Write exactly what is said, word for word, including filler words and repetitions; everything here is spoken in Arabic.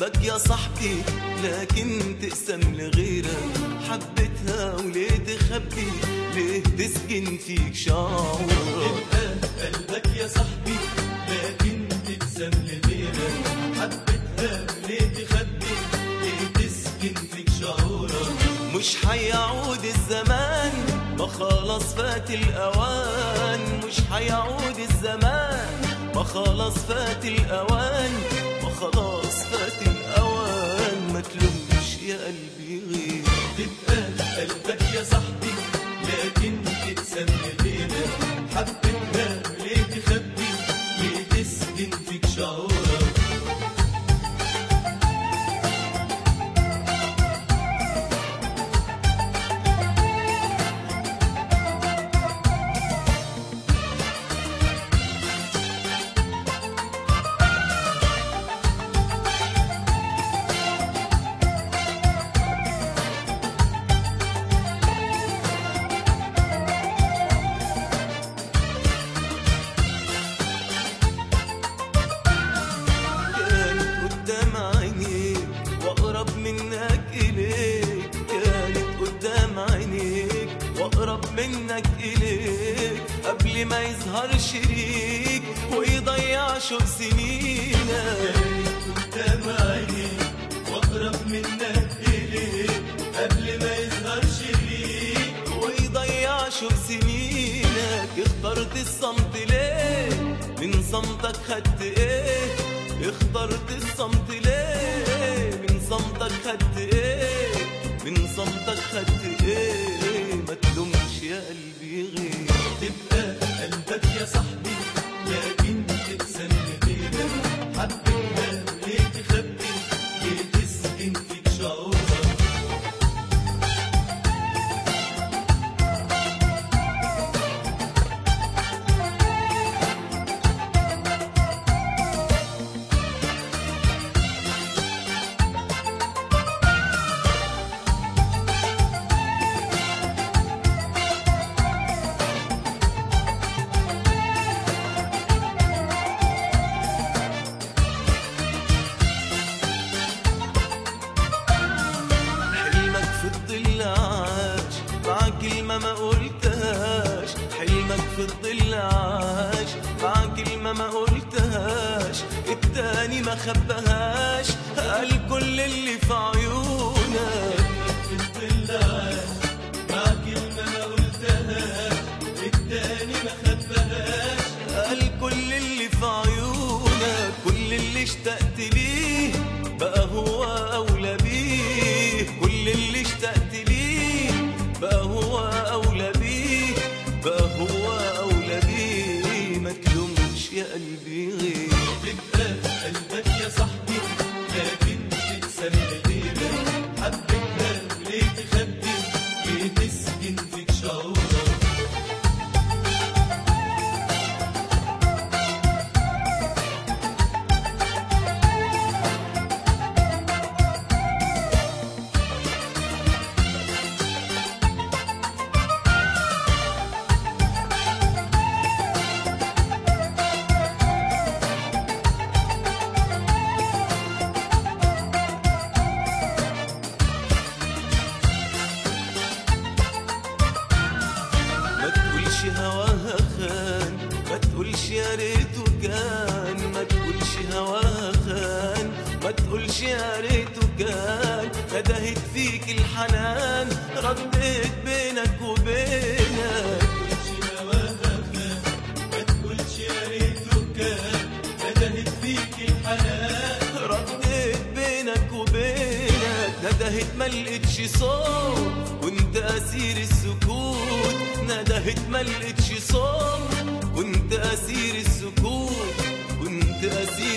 قلبك يا صاحبي لكن تقسم لغيرك، حبيتها وليه تخبي، ليه تسكن فيك شعورك؟ قلبك يا صاحبي لكن تقسم لغيرك، حبيتها وليه تخبي، ليه تسكن فيك شعورك؟ مش حيعود الزمان ما خلاص فات الأوان، مش حيعود الزمان ما خلاص فات الأوان، ما خلاص فات الأوان. ما تلومش يا قلبي غير تبقى قلبك يا صاحبي لكن تقسم لغيرك، حبيتها وليه تخبي، ليه تسكن فيك شعورك؟ منك إليك قبل ما يظهر شريك ويضيع شوق سنينك. قدام عينيك واقرب منك إليك قبل ما يظهر شريك ويضيع شوق سنينك. اخترت الصمت ليه؟ من صمتك خدت ايه؟ اخترت الصمت ليه؟ من صمتك خدت ايه؟ من صمتك خدت ايه؟ ما تلومش يا قلبي غير تبقى قلبك يا صاحبي لكن تقسم لغيرك، حبيتها وليه تخبي، ليه تسكن فيك شعورك؟ كلمة ما قلتهاش، حلمك في الظل عاش مع كلمة ما قلتهاش، التاني ما خبهاش قال كل اللي في عيونك. حلمك في الظل عاش مع كلمة ما قلتهاش، التاني ما خبهاش قال كل اللي في عيونك. كل اللي اشتقت ليه بقى هو أولى بيه، كل اللي اشتقت ليه بقى هو أولى بيه، بقى هو أولى بيه. ما تلومش يا قلبي غير تبقى قلبك يا صاحبي لكن تقسم لغيرك، حبيتها وليه تخبي، ليه تسكن فيك شعورك؟ هواها خان، ما تقولش يا ريته كان، ما تقولش هواها خان، ما تقولش يا ريته كان. ندهت فيك الحنان رديت بينك وبينك. ما تقولش هواها خان، ما تقولش يا ريته كان، ندهت فيك الحنان رديت بينك وبينك. ندهت ما لقيتش صوت وانت اسير السكوت، ندهت ما لقيتش صوت كنت اسير السكوت، كنت اسير